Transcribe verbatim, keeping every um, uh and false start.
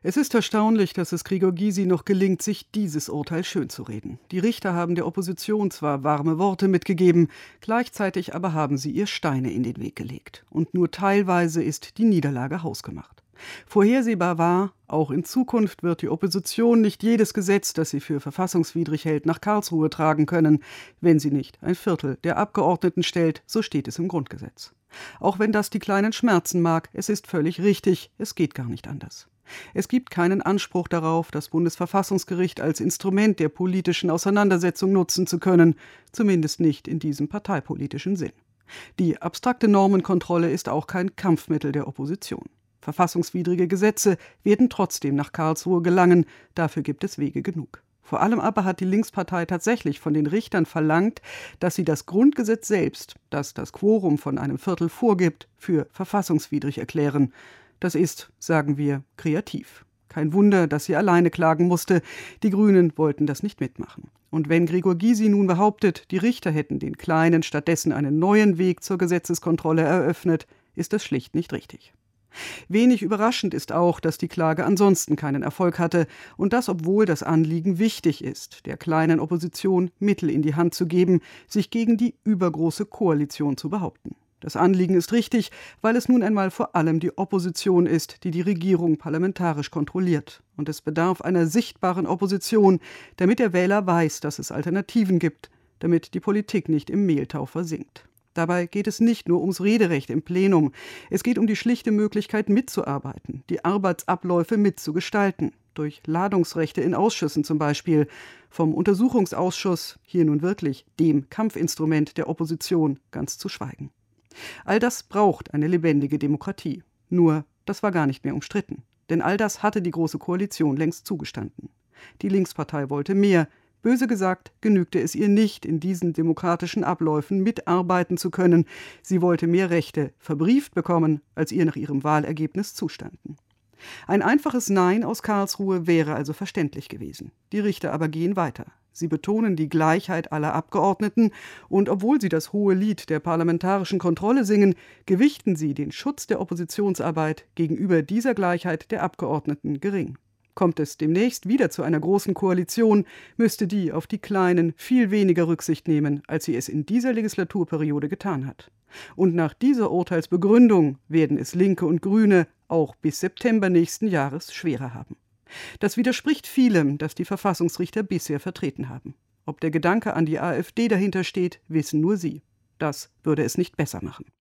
Es ist erstaunlich, dass es Gregor Gysi noch gelingt, sich dieses Urteil schönzureden. Die Richter haben der Opposition zwar warme Worte mitgegeben, gleichzeitig aber haben sie ihr Steine in den Weg gelegt. Und nur teilweise ist die Niederlage hausgemacht. Vorhersehbar war, auch in Zukunft wird die Opposition nicht jedes Gesetz, das sie für verfassungswidrig hält, nach Karlsruhe tragen können, wenn sie nicht ein Viertel der Abgeordneten stellt, so steht es im Grundgesetz. Auch wenn das die Kleinen schmerzen mag, es ist völlig richtig, es geht gar nicht anders. Es gibt keinen Anspruch darauf, das Bundesverfassungsgericht als Instrument der politischen Auseinandersetzung nutzen zu können, zumindest nicht in diesem parteipolitischen Sinn. Die abstrakte Normenkontrolle ist auch kein Kampfmittel der Opposition. Verfassungswidrige Gesetze werden trotzdem nach Karlsruhe gelangen, dafür gibt es Wege genug. Vor allem aber hat die Linkspartei tatsächlich von den Richtern verlangt, dass sie das Grundgesetz selbst, das das Quorum von einem Viertel vorgibt, für verfassungswidrig erklären. Das ist, sagen wir, kreativ. Kein Wunder, dass sie alleine klagen musste. Die Grünen wollten das nicht mitmachen. Und wenn Gregor Gysi nun behauptet, die Richter hätten den Kleinen stattdessen einen neuen Weg zur Gesetzeskontrolle eröffnet, ist das schlicht nicht richtig. Wenig überraschend ist auch, dass die Klage ansonsten keinen Erfolg hatte und das, obwohl das Anliegen wichtig ist, der kleinen Opposition Mittel in die Hand zu geben, sich gegen die übergroße Koalition zu behaupten. Das Anliegen ist richtig, weil es nun einmal vor allem die Opposition ist, die die Regierung parlamentarisch kontrolliert. Und es bedarf einer sichtbaren Opposition, damit der Wähler weiß, dass es Alternativen gibt, damit die Politik nicht im Mehltau versinkt. Dabei geht es nicht nur ums Rederecht im Plenum. Es geht um die schlichte Möglichkeit, mitzuarbeiten, die Arbeitsabläufe mitzugestalten. Durch Ladungsrechte in Ausschüssen zum Beispiel. Vom Untersuchungsausschuss, hier nun wirklich dem Kampfinstrument der Opposition, ganz zu schweigen. All das braucht eine lebendige Demokratie. Nur, das war gar nicht mehr umstritten. Denn all das hatte die Große Koalition längst zugestanden. Die Linkspartei wollte mehr. Böse gesagt, genügte es ihr nicht, in diesen demokratischen Abläufen mitarbeiten zu können. Sie wollte mehr Rechte verbrieft bekommen, als ihr nach ihrem Wahlergebnis zustanden. Ein einfaches Nein aus Karlsruhe wäre also verständlich gewesen. Die Richter aber gehen weiter. Sie betonen die Gleichheit aller Abgeordneten und obwohl sie das hohe Lied der parlamentarischen Kontrolle singen, gewichten sie den Schutz der Oppositionsarbeit gegenüber dieser Gleichheit der Abgeordneten gering. Kommt es demnächst wieder zu einer großen Koalition, müsste die auf die Kleinen viel weniger Rücksicht nehmen, als sie es in dieser Legislaturperiode getan hat. Und nach dieser Urteilsbegründung werden es Linke und Grüne auch bis September nächsten Jahres schwerer haben. Das widerspricht vielem, das die Verfassungsrichter bisher vertreten haben. Ob der Gedanke an die AfD dahinter steht, wissen nur sie. Das würde es nicht besser machen.